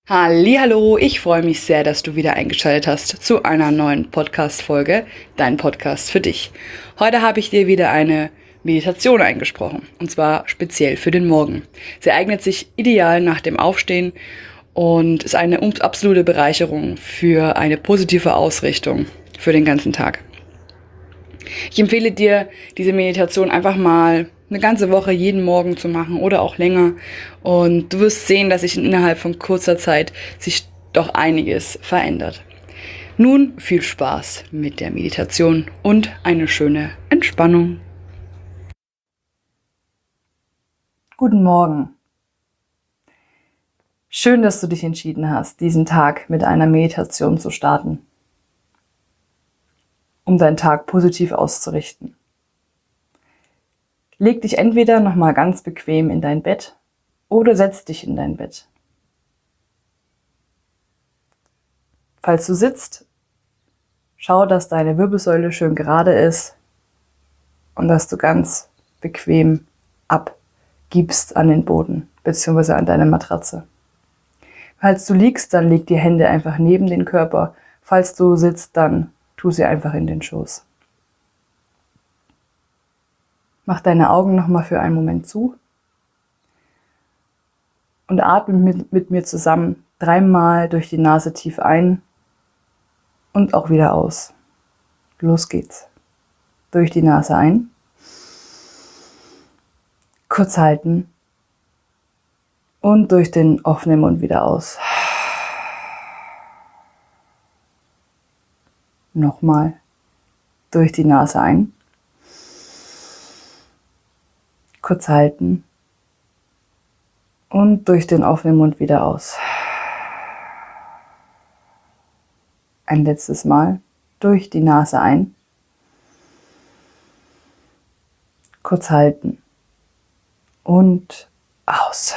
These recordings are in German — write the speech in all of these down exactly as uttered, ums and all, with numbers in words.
Hallihallo, ich freue mich sehr, dass du wieder eingeschaltet hast zu einer neuen Podcast-Folge, dein Podcast für dich. Heute habe ich dir wieder eine Meditation eingesprochen, und zwar speziell für den Morgen. Sie eignet sich ideal nach dem Aufstehen und ist eine absolute Bereicherung für eine positive Ausrichtung für den ganzen Tag. Ich empfehle dir, diese Meditation einfach mal eine ganze Woche jeden Morgen zu machen oder auch länger. Und du wirst sehen, dass sich innerhalb von kurzer Zeit sich doch einiges verändert. Nun viel Spaß mit der Meditation und eine schöne Entspannung. Guten Morgen. Schön, dass du dich entschieden hast, diesen Tag mit einer Meditation zu starten, um deinen Tag positiv auszurichten. Leg dich entweder nochmal ganz bequem in dein Bett oder setz dich in dein Bett. Falls du sitzt, schau, dass deine Wirbelsäule schön gerade ist und dass du ganz bequem abgibst an den Boden bzw. an deine Matratze. Falls du liegst, dann leg die Hände einfach neben den Körper. Falls du sitzt, dann tu sie einfach in den Schoß. Mach deine Augen nochmal für einen Moment zu und atme mit, mit mir zusammen dreimal durch die Nase tief ein und auch wieder aus. Los geht's. Durch die Nase ein. Kurz halten. Und durch den offenen Mund wieder aus. Nochmal. Durch die Nase ein. Kurz halten. Und durch den offenen Mund wieder aus. Ein letztes Mal. Durch die Nase ein. Kurz halten. Und aus.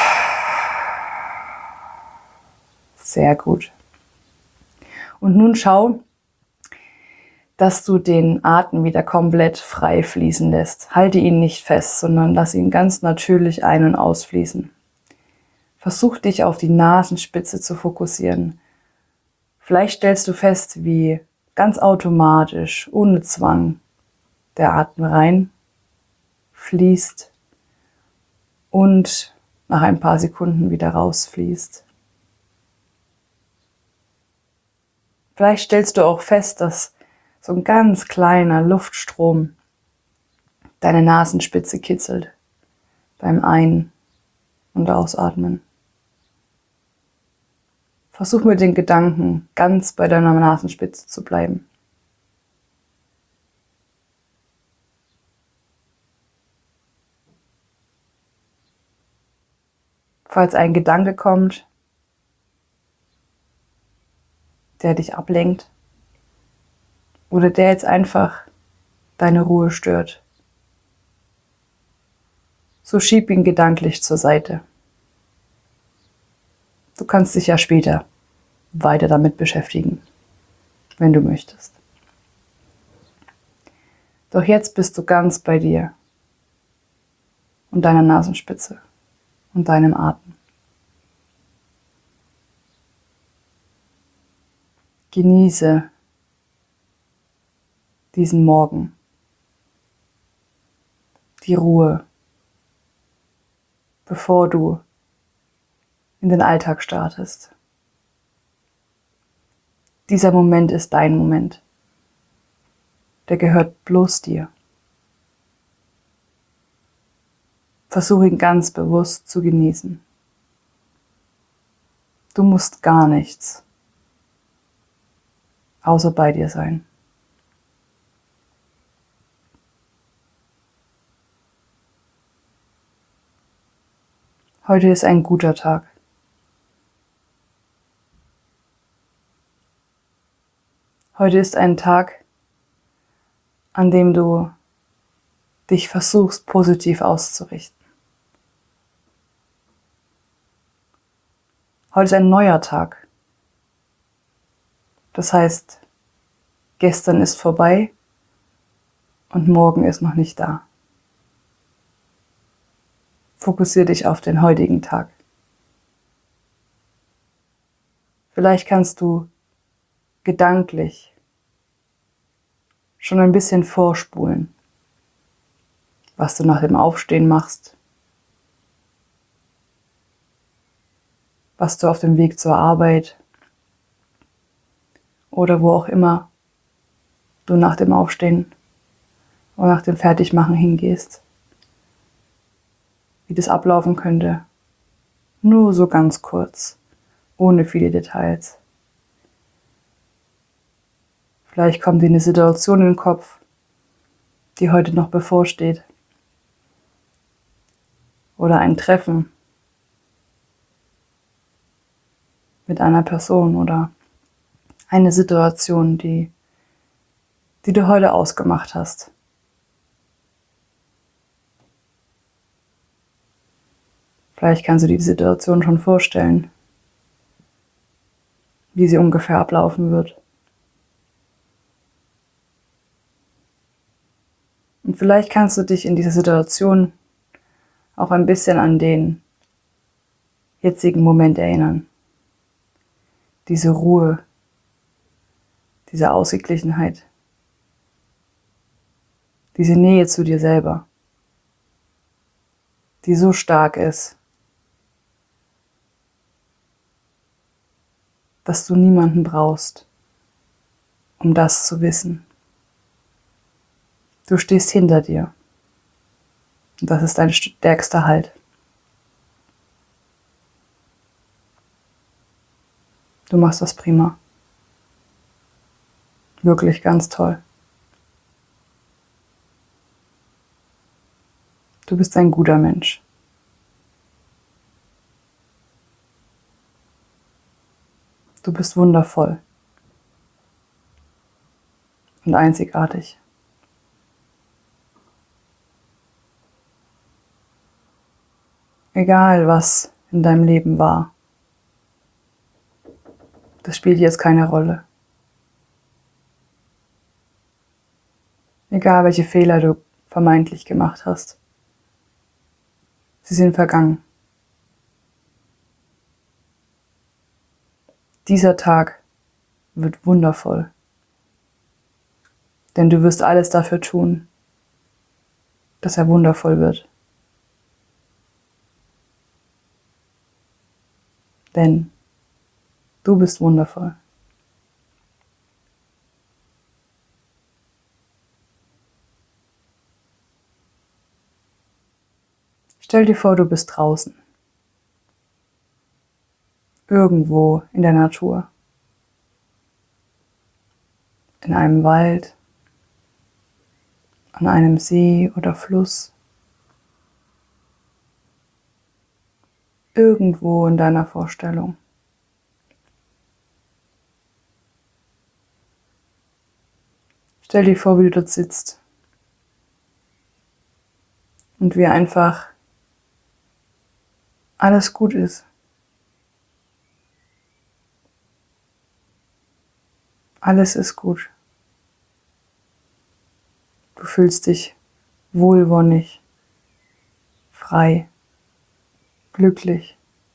Sehr gut. Und nun schau, dass du den Atem wieder komplett frei fließen lässt. Halte ihn nicht fest, sondern lass ihn ganz natürlich ein- und ausfließen. Versuch dich auf die Nasenspitze zu fokussieren. Vielleicht stellst du fest, wie ganz automatisch, ohne Zwang, der Atem rein fließt und nach ein paar Sekunden wieder rausfließt. Vielleicht stellst du auch fest, dass so ein ganz kleiner Luftstrom deine Nasenspitze kitzelt beim Ein- und Ausatmen. Versuch mit den Gedanken ganz bei deiner Nasenspitze zu bleiben. Falls ein Gedanke kommt, der dich ablenkt oder der jetzt einfach deine Ruhe stört, so schieb ihn gedanklich zur Seite. Du kannst dich ja später weiter damit beschäftigen, wenn du möchtest. Doch jetzt bist du ganz bei dir und deiner Nasenspitze und deinem Atem. Genieße diesen Morgen, die Ruhe, bevor du in den Alltag startest. Dieser Moment ist dein Moment. Der gehört bloß dir. Versuch ihn ganz bewusst zu genießen. Du musst gar nichts außer bei dir sein. Heute ist ein guter Tag. Heute ist ein Tag, an dem du dich versuchst, positiv auszurichten. Heute ist ein neuer Tag. Das heißt, gestern ist vorbei und morgen ist noch nicht da. Fokussiere dich auf den heutigen Tag. Vielleicht kannst du gedanklich schon ein bisschen vorspulen, was du nach dem Aufstehen machst, was du auf dem Weg zur Arbeit oder wo auch immer du nach dem Aufstehen oder nach dem Fertigmachen hingehst, wie das ablaufen könnte. Nur so ganz kurz, ohne viele Details. Vielleicht kommt dir eine Situation in den Kopf, die heute noch bevorsteht. Oder ein Treffen mit einer Person oder eine Situation, die, die du heute ausgemacht hast. Vielleicht kannst du dir die Situation schon vorstellen, wie sie ungefähr ablaufen wird. Und vielleicht kannst du dich in dieser Situation auch ein bisschen an den jetzigen Moment erinnern. Diese Ruhe, diese Ausgeglichenheit, diese Nähe zu dir selber, die so stark ist, dass du niemanden brauchst, um das zu wissen. Du stehst hinter dir. Und das ist dein stärkster Halt. Du machst das prima. Wirklich ganz toll. Du bist ein guter Mensch. Du bist wundervoll und einzigartig. Egal, was in deinem Leben war, das spielt jetzt keine Rolle. Egal, welche Fehler du vermeintlich gemacht hast, sie sind vergangen. Dieser Tag wird wundervoll, denn du wirst alles dafür tun, dass er wundervoll wird. Denn du bist wundervoll. Stell dir vor, du bist draußen. Irgendwo in der Natur. In einem Wald, an einem See oder Fluss. Irgendwo in deiner Vorstellung. Stell dir vor, wie du dort sitzt und wie einfach alles gut ist. Alles ist gut. Du fühlst dich wohlwonnig, frei, glücklich.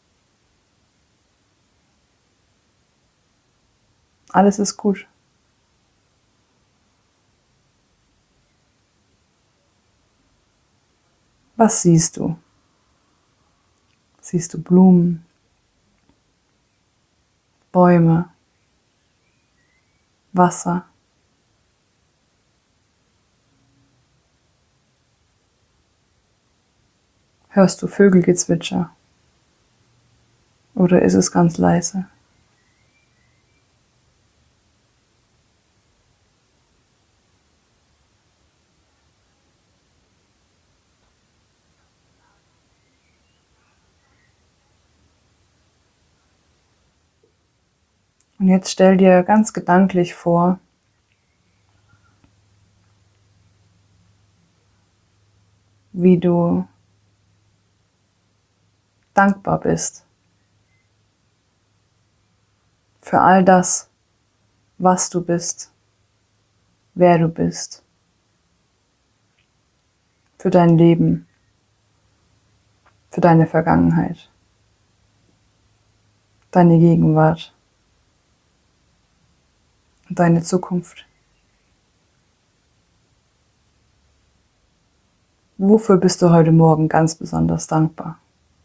Alles ist gut. Was siehst du? Siehst du Blumen, Bäume, Wasser? Hörst du Vögelgezwitscher? Oder ist es ganz leise? Und jetzt stell dir ganz gedanklich vor, wie du dankbar bist für all das, was du bist, wer du bist, für dein Leben, für deine Vergangenheit, deine Gegenwart und deine Zukunft. Wofür bist du heute Morgen ganz besonders dankbar?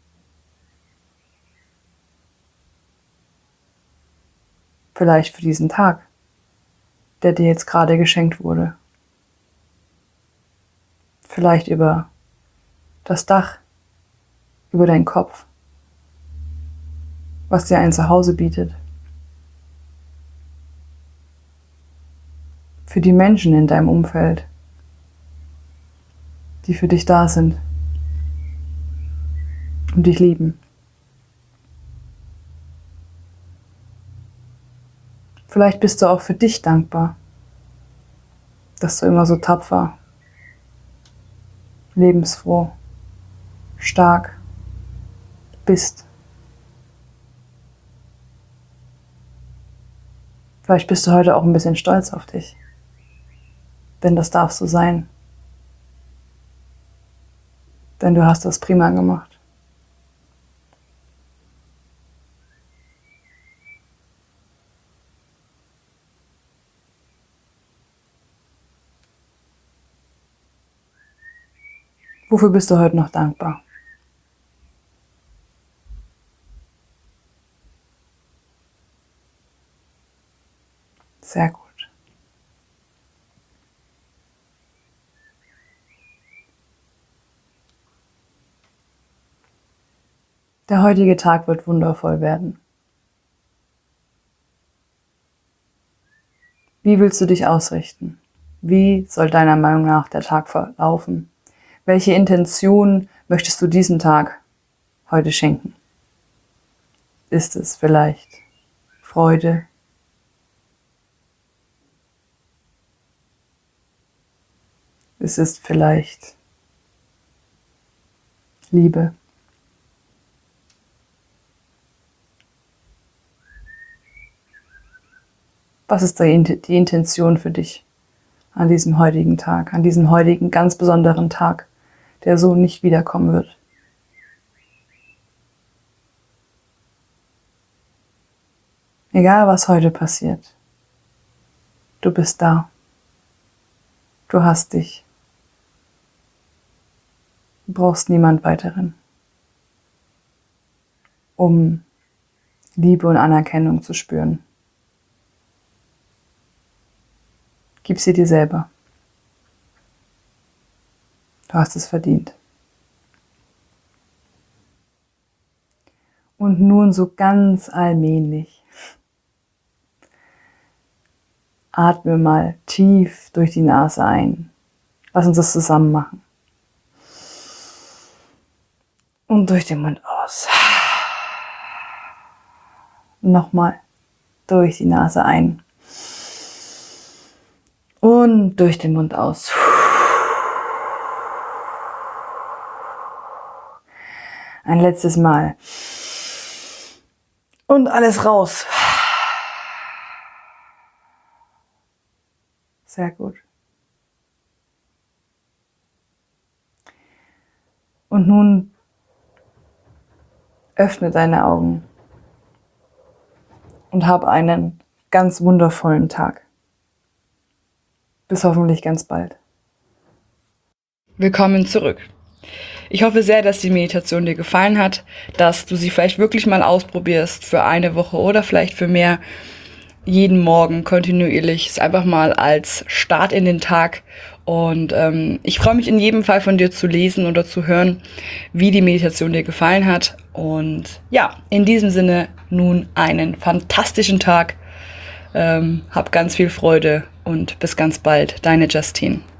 Vielleicht für diesen Tag, der dir jetzt gerade geschenkt wurde. Vielleicht über das Dach, über deinen Kopf, was dir ein Zuhause bietet. Für die Menschen in deinem Umfeld, die für dich da sind und dich lieben. Vielleicht bist du auch für dich dankbar, dass du immer so tapfer, lebensfroh, stark bist. Vielleicht bist du heute auch ein bisschen stolz auf dich, denn das darf so sein. Denn du hast das prima gemacht. Wofür bist du heute noch dankbar? Sehr gut. Der heutige Tag wird wundervoll werden. Wie willst du dich ausrichten? Wie soll deiner Meinung nach der Tag verlaufen? Welche Intention möchtest du diesem Tag heute schenken? Ist es vielleicht Freude? Ist es vielleicht Liebe? Was ist die Intention für dich an diesem heutigen Tag, an diesem heutigen ganz besonderen Tag, der so nicht wiederkommen wird? Egal, was heute passiert, du bist da. Du hast dich. Du brauchst niemand weiteren, um Liebe und Anerkennung zu spüren. Gib sie dir selber. Du hast es verdient. Und nun so ganz allmählich atme mal tief durch die Nase ein. Lass uns das zusammen machen. Und durch den Mund aus. Nochmal durch die Nase ein. Und durch den Mund aus. Ein letztes Mal. Und alles raus. Sehr gut. Und nun öffne deine Augen und hab einen ganz wundervollen Tag. Bis hoffentlich ganz bald. Willkommen zurück. Ich hoffe sehr, dass die Meditation dir gefallen hat, dass du sie vielleicht wirklich mal ausprobierst für eine Woche oder vielleicht für mehr. Jeden Morgen kontinuierlich, ist einfach mal als Start in den Tag. Und ähm, ich freue mich in jedem Fall von dir zu lesen oder zu hören, wie die Meditation dir gefallen hat. Und ja, in diesem Sinne nun einen fantastischen Tag. Ähm, hab ganz viel Freude und bis ganz bald. Deine Justine.